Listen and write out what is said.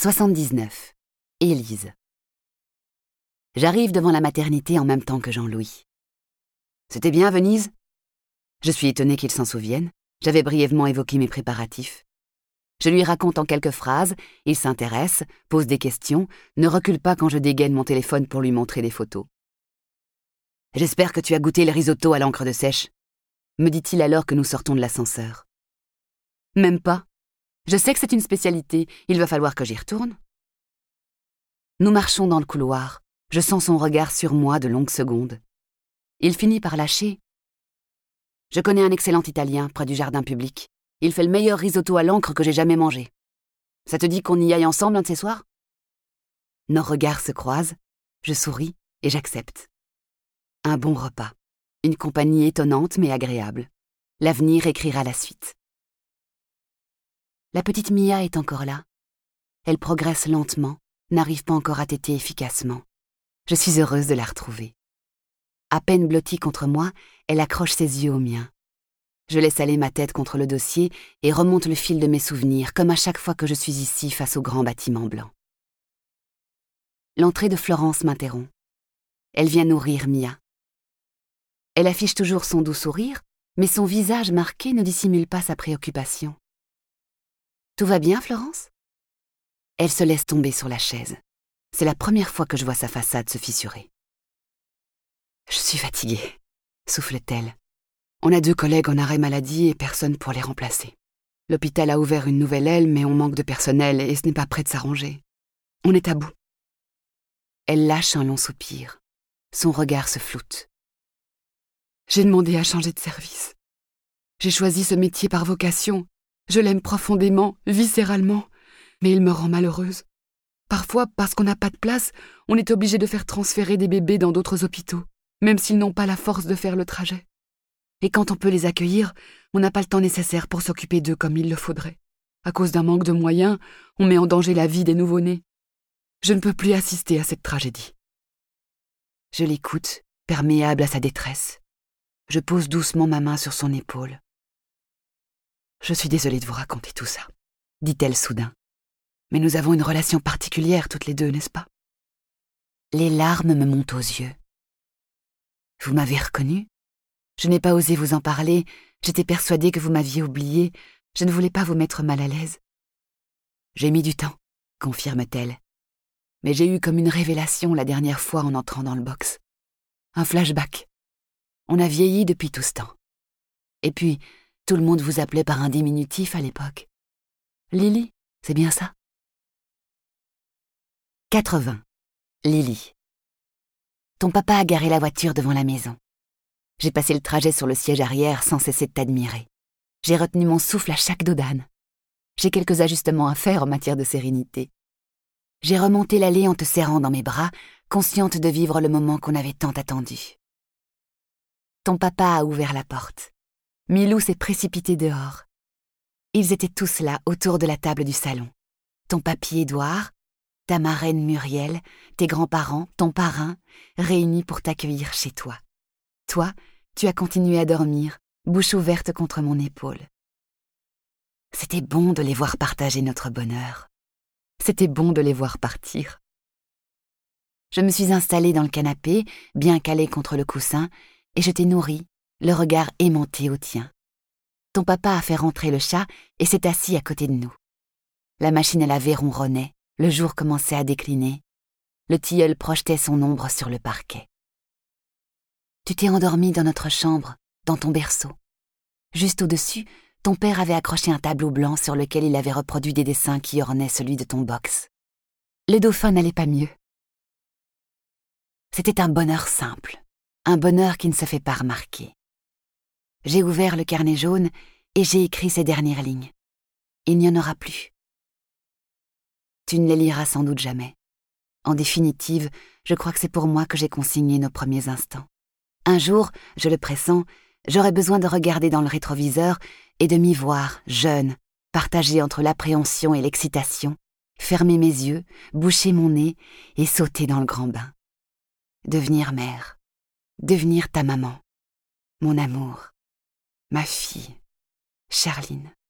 79. Élise. J'arrive devant la maternité en même temps que Jean-Louis. « C'était bien, Venise ?» Je suis étonnée qu'il s'en souvienne. J'avais brièvement évoqué mes préparatifs. Je lui raconte en quelques phrases, il s'intéresse, pose des questions, ne recule pas quand je dégaine mon téléphone pour lui montrer des photos. « J'espère que tu as goûté le risotto à l'encre de sèche », me dit-il alors que nous sortons de l'ascenseur. « Même pas. Je sais que c'est une spécialité, il va falloir que j'y retourne. » Nous marchons dans le couloir. Je sens son regard sur moi de longues secondes. Il finit par lâcher. « Je connais un excellent Italien près du jardin public. Il fait le meilleur risotto à l'encre que j'ai jamais mangé. Ça te dit qu'on y aille ensemble un de ces soirs ?» Nos regards se croisent, je souris et j'accepte. Un bon repas, une compagnie étonnante mais agréable. L'avenir écrira la suite. La petite Mia est encore là. Elle progresse lentement, n'arrive pas encore à téter efficacement. Je suis heureuse de la retrouver. À peine blottie contre moi, elle accroche ses yeux aux miens. Je laisse aller ma tête contre le dossier et remonte le fil de mes souvenirs, comme à chaque fois que je suis ici face au grand bâtiment blanc. L'entrée de Florence m'interrompt. Elle vient nourrir Mia. Elle affiche toujours son doux sourire, mais son visage marqué ne dissimule pas sa préoccupation. « Tout va bien, Florence ?» Elle se laisse tomber sur la chaise. C'est la première fois que je vois sa façade se fissurer. « Je suis fatiguée », souffle-t-elle. « On a 2 collègues en arrêt maladie et personne pour les remplacer. L'hôpital a ouvert une nouvelle aile, mais on manque de personnel et ce n'est pas près de s'arranger. On est à bout. » Elle lâche un long soupir. Son regard se floute. « J'ai demandé à changer de service. J'ai choisi ce métier par vocation. Je l'aime profondément, viscéralement, mais il me rend malheureuse. Parfois, parce qu'on n'a pas de place, on est obligé de faire transférer des bébés dans d'autres hôpitaux, même s'ils n'ont pas la force de faire le trajet. Et quand on peut les accueillir, on n'a pas le temps nécessaire pour s'occuper d'eux comme il le faudrait. À cause d'un manque de moyens, on met en danger la vie des nouveau-nés. Je ne peux plus assister à cette tragédie. » Je l'écoute, perméable à sa détresse. Je pose doucement ma main sur son épaule. « Je suis désolée de vous raconter tout ça, » dit-elle soudain. « Mais nous avons une relation particulière toutes les deux, n'est-ce pas ?» Les larmes me montent aux yeux. « Vous m'avez reconnue ? Je n'ai pas osé vous en parler, j'étais persuadée que vous m'aviez oubliée, je ne voulais pas vous mettre mal à l'aise. »« J'ai mis du temps, » confirme-t-elle. « Mais j'ai eu comme une révélation la dernière fois en entrant dans le box. Un flashback. On a vieilli depuis tout ce temps. Et puis, tout le monde vous appelait par un diminutif à l'époque. Lily, c'est bien ça ? » 80. Lily. Ton papa a garé la voiture devant la maison. J'ai passé le trajet sur le siège arrière sans cesser de t'admirer. J'ai retenu mon souffle à chaque dos d'âne. J'ai quelques ajustements à faire en matière de sérénité. J'ai remonté l'allée en te serrant dans mes bras, consciente de vivre le moment qu'on avait tant attendu. Ton papa a ouvert la porte. Milou s'est précipité dehors. Ils étaient tous là, autour de la table du salon. Ton papy Édouard, ta marraine Muriel, tes grands-parents, ton parrain, réunis pour t'accueillir chez toi. Toi, tu as continué à dormir, bouche ouverte contre mon épaule. C'était bon de les voir partager notre bonheur. C'était bon de les voir partir. Je me suis installée dans le canapé, bien calée contre le coussin, et je t'ai nourrie, le regard aimanté au tien. Ton papa a fait rentrer le chat et s'est assis à côté de nous. La machine à laver ronronnait, le jour commençait à décliner. Le tilleul projetait son ombre sur le parquet. Tu t'es endormie dans notre chambre, dans ton berceau. Juste au-dessus, ton père avait accroché un tableau blanc sur lequel il avait reproduit des dessins qui ornaient celui de ton box. Le dauphin n'allait pas mieux. C'était un bonheur simple, un bonheur qui ne se fait pas remarquer. J'ai ouvert le carnet jaune et j'ai écrit ces dernières lignes. Il n'y en aura plus. Tu ne les liras sans doute jamais. En définitive, je crois que c'est pour moi que j'ai consigné nos premiers instants. Un jour, je le pressens, j'aurai besoin de regarder dans le rétroviseur et de m'y voir, jeune, partagée entre l'appréhension et l'excitation, fermer mes yeux, boucher mon nez et sauter dans le grand bain. Devenir mère, devenir ta maman, mon amour, ma fille, Charline.